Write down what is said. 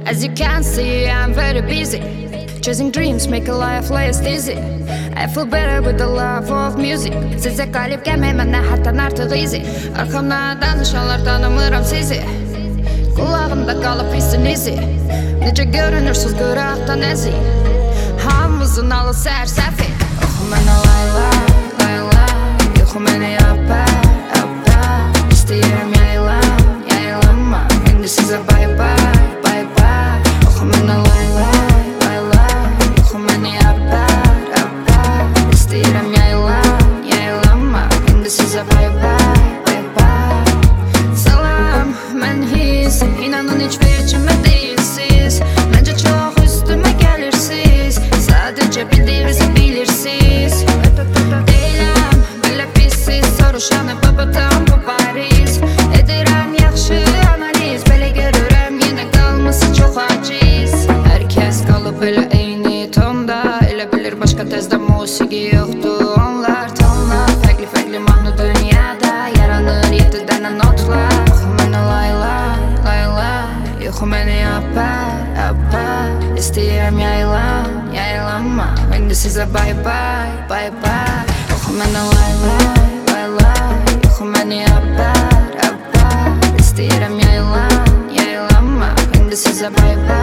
As you can see, I'm very busy, chasing dreams, make a life less easy. I feel better with the love of music. Sizə qalib gəlməyəm nə hətdən artıq easy. Arxamdan danışanlar tanımıram sizi. Qulağımda qalıb hissin izi. Necə görünürsüz qıraqdan əzi. Hamımızın alı sərsəfi. Oxu mənə layla, layla. Yoxu mənə yappa, yappa. İstəyirəm yaylan, yaylanma. İndi sizə bye bye, bye bye. Oxu mənə layla, layla. Yoxu mənə yappa, yappa. İstəyirəm yaylan, yaylanma. İndi sizə bye bye, bye bye. Salam, mən his. İnanın heç vecimə deyilsiz. Məncə çox üstümə gəlirsiz. Sadəcə bildiyinizi bilirsiniz. Deyiləm, belə pissiz. Soruşanı babadan bu bariz. Edirəm yaxşı analiz. Belə görürəm yenə qalması çox aciz. Hər kəs qalıb elə eyni tonda. Elə bilir başqa təzdə musiqi yoxdur. Onlar tonlar fərqli mahnı dünyada. Yaranır 7 dənə notlar. Oxu mənə layla, layla. Yoxu mənə yappa, yappa. İstəyirəm yaylan, yaylanma. İndi sizə bye bye, bye bye. Oxu mənə layla, layla. Yoxu mənə yappa, yappa. İstəyirəm yaylan, yaylanma. İndi sizə bye bye.